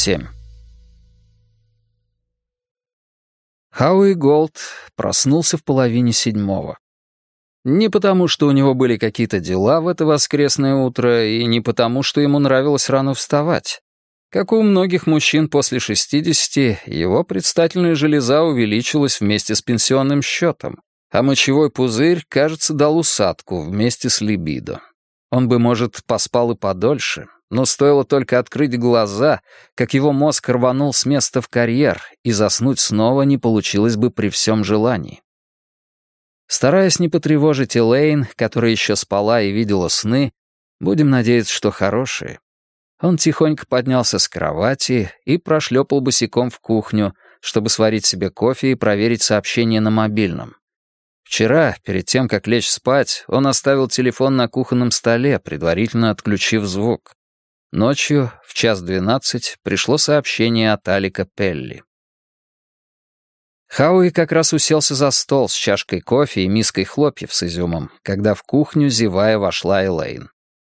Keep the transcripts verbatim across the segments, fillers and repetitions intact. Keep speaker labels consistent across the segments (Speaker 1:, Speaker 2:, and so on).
Speaker 1: семь. Хауи Голд проснулся в половине седьмого. Не потому, что у него были какие-то дела в это воскресное утро, и не потому, что ему нравилось рано вставать. Как у многих мужчин после шестидесяти, его предстательная железа увеличилась вместе с пенсионным счетом, а мочевой пузырь, кажется, дал усадку вместе с либидо. Он бы, может, поспал и подольше, но стоило только открыть глаза, как его мозг рванул с места в карьер, и заснуть снова не получилось бы при всем желании. Стараясь не потревожить Элейн, которая еще спала и видела сны, будем надеяться, что хорошие, он тихонько поднялся с кровати и прошлепал босиком в кухню, чтобы сварить себе кофе и проверить сообщение на мобильном. Вчера, перед тем, как лечь спать, он оставил телефон на кухонном столе, предварительно отключив звук. Ночью, в час двенадцать, пришло сообщение от Алика Пелли. Хауи как раз уселся за стол с чашкой кофе и миской хлопьев с изюмом, когда в кухню, зевая, вошла Элейн.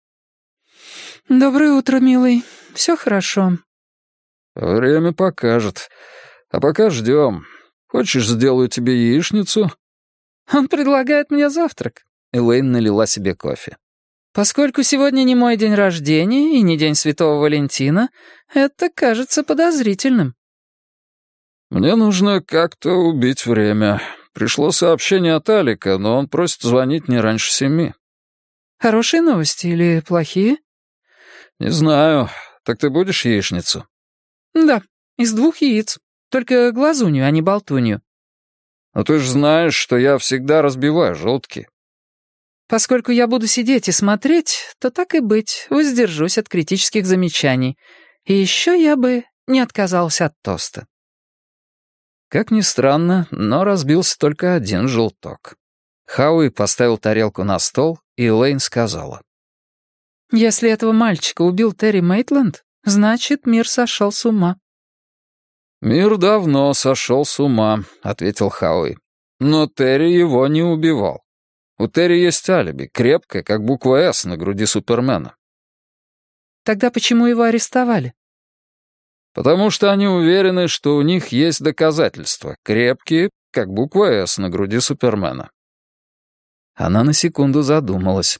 Speaker 2: «Доброе утро, милый. Все хорошо?»
Speaker 3: «Время покажет. А пока ждем. Хочешь, сделаю тебе яичницу?»
Speaker 2: «Он предлагает мне завтрак».
Speaker 1: Элейн налила себе кофе.
Speaker 2: «Поскольку сегодня не мой день рождения и не день Святого Валентина, это кажется подозрительным».
Speaker 3: «Мне нужно как-то убить время. Пришло сообщение от Алика, но он просит звонить не раньше семи».
Speaker 2: «Хорошие новости или плохие?»
Speaker 3: «Не знаю. Так ты будешь яичницу?»
Speaker 2: «Да, из двух яиц. Только глазунью, а не болтунью».
Speaker 3: «Но ты же знаешь, что я всегда разбиваю желтки».
Speaker 2: «Поскольку я буду сидеть и смотреть, то так и быть, воздержусь от критических замечаний. И еще я бы не отказался от тоста».
Speaker 1: Как ни странно, но разбился только один желток. Хауи поставил тарелку на стол, и Элейн сказала.
Speaker 2: «Если этого мальчика убил Терри Мейтленд, значит, мир сошел с ума».
Speaker 3: «Мир давно сошел с ума», — ответил Хауи. «Но Терри его не убивал. У Терри есть алиби, крепкое, как буква «С» на груди Супермена».
Speaker 2: «Тогда почему его арестовали?»
Speaker 3: «Потому что они уверены, что у них есть доказательства, крепкие, как буква «С» на груди Супермена».
Speaker 1: Она на секунду задумалась.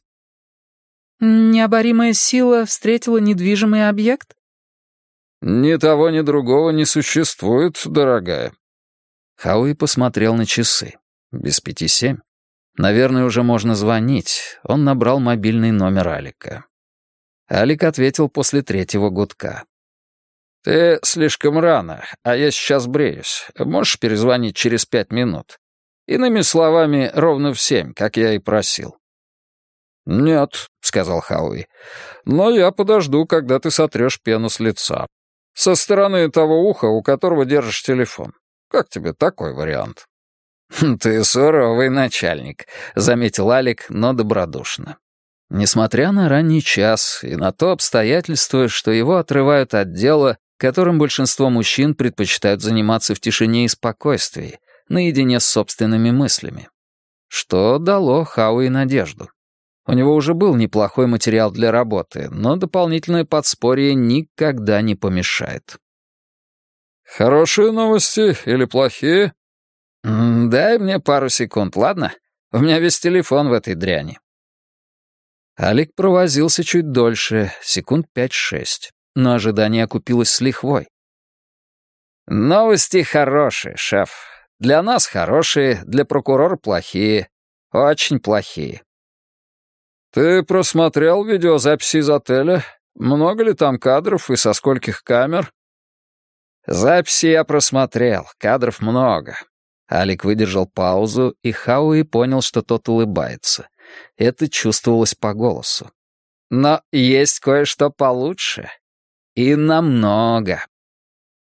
Speaker 2: «Необоримая сила встретила недвижимый объект?»
Speaker 3: «Ни того, ни другого не существует, дорогая».
Speaker 1: Хауи посмотрел на часы. Без пяти семь. Наверное, уже можно звонить. Он набрал мобильный номер Алика. Алик ответил после третьего гудка.
Speaker 3: «Ты слишком рано, а я сейчас бреюсь. Можешь перезвонить через пять минут? Иными словами, ровно в семь, как я и просил». «Нет», — сказал Хауи, — «но я подожду, когда ты сотрешь пену с лица. Со стороны того уха, у которого держишь телефон. Как тебе такой вариант?»
Speaker 1: «Ты суровый начальник», — заметил Алик, но добродушно. Несмотря на ранний час и на то обстоятельство, что его отрывают от дела, которым большинство мужчин предпочитают заниматься в тишине и спокойствии, наедине с собственными мыслями. Что дало Хауи надежду. У него уже был неплохой материал для работы, но дополнительное подспорье никогда не помешает.
Speaker 3: «Хорошие новости или плохие?»
Speaker 1: «Дай мне пару секунд, ладно? У меня весь телефон в этой дряни». Алик провозился чуть дольше, секунд пять-шесть, но ожидание окупилось с лихвой. «Новости хорошие, шеф. Для нас хорошие, для прокурора плохие. Очень плохие».
Speaker 3: «Ты просмотрел видеозаписи из отеля? Много ли там кадров и со скольких камер?»
Speaker 1: «Записи я просмотрел, кадров много». Алик выдержал паузу, и Хауи понял, что тот улыбается. Это чувствовалось по голосу. «Но есть кое-что получше. И намного